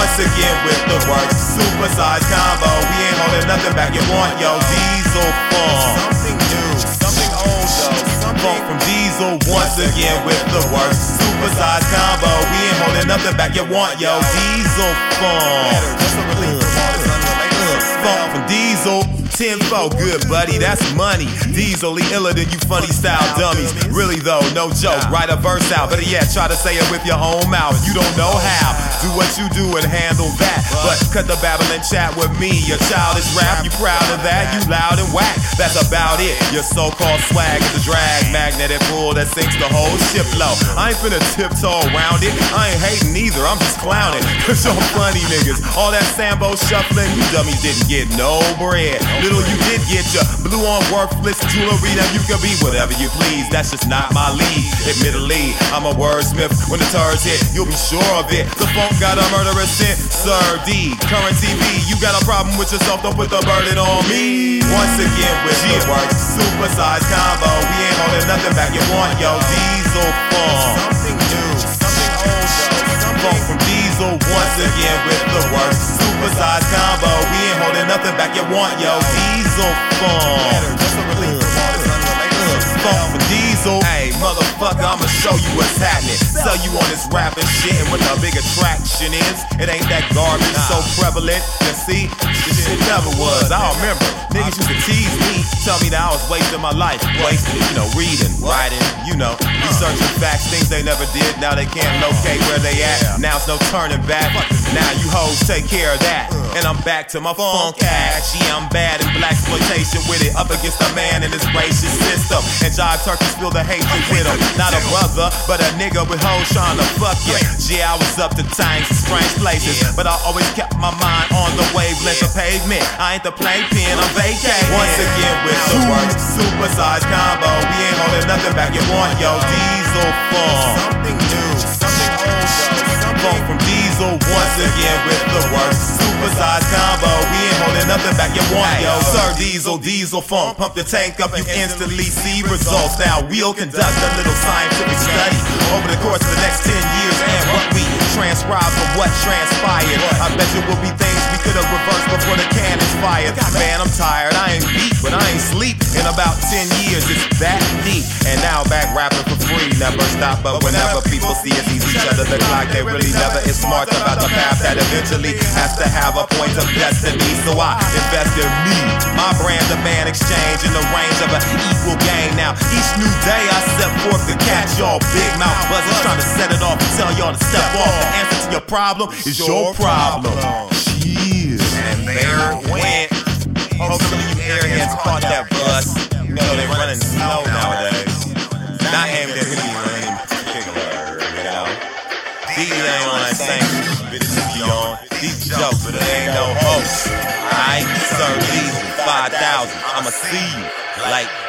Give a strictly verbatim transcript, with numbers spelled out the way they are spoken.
Once again with the work, supersized combo. We ain't holding nothing back. You want yo Diesel Funk? Something new, something old though. Funk from Diesel. Once again with the work, supersized combo. We ain't holding nothing back. You want yo Diesel Funk? Funk from Diesel. Tenfold, good buddy, that's money. Diesel, iller than you funny style dummies. Really though, no joke, write a verse out. Better yet, try to say it with your own mouth. You don't know how, do what you do and handle that. But cut the babble and chat with me. Your childish rap, you proud of that? You loud and whack, that's about it. Your so-called swag is a drag magnetic pull that sinks the whole ship low. I ain't finna tiptoe around it, I ain't hating either, I'm just clowning. Cause y'all funny niggas, all that Sambo shuffling, you dummies didn't get no bread. Little you did get ya blue on worthless jewelry. Now you can be whatever you please, that's just not my league. Admittedly, I'm a wordsmith. When the turds hit, you'll be sure of it. The funk got a murderous scent. Sir D, current T V, you got a problem with yourself, don't put the burden on me. Once again with the work, supersized combo. We ain't holding nothing back. You want yo Diesel Funk? Something new, something old though. Funk from Diesel. Once again with the work, supersized combo. We ain't holding nothing back. You want yo Diesel Funk? Funk from Diesel. Hey, motherfucker, I'ma show you what's happening. Sell you on this rapping shit and what the big attraction is. It ain't that garbage so prevalent. You see, this shit never was. I remember niggas used to tease me, tell me that I was wasting my life. Wasting, you know, reading, writing, you know, researching facts, things they never did. Now they can't locate where they at. Now it's no turning back. Now you hoes take care of that. And I'm back to my funk act. Yeah, I'm bad in black exploitation with it. Up against a man in this racist system. And jive turkeys feel the hatred with him. Not a brother, but a nigga with hoes trying to fuck you. Yeah, I was up to times and strange places, but I always kept my mind on the wavelength of pavement. I ain't the playpen, I'm vacating. Once again with the work, supersized combo. We ain't holding nothing back. You want yo Diesel Funk? Something new, something old though. Funk from Diesel. Once again with the work, supersized combo. We ain't holding nothing back. You want yo Sir Diesel, Diesel Funk. Pump the tank up, you instantly see results. Now we'll conduct a little scientific study over the course of the next ten years and what we transcribe from what transpired. I bet you will be things we could have reversed before the cannons fired. Man, I'm tired, I ain't beat, but I ain't sleep. In about ten years, it's that deep. And now back rapping for free, never stop. But whenever people see us ease each other look like they really never is smart about the path that eventually has to have a point of destiny. So I invest in me, my brand of man exchange in the range of an equal game. Now each new day I step forth to catch y'all big mouth buzzers trying to set it off and tell y'all to step off. The answer to your problem is your problem. Jeez, and there it went. Hopefully you airheads caught that bus. You know they running slow nowadays. Not aimed at me, man. You know, these ain't on that same shit that you on. These jokes, but it ain't no host. I Sir Diesel five thousand. I'ma see you like.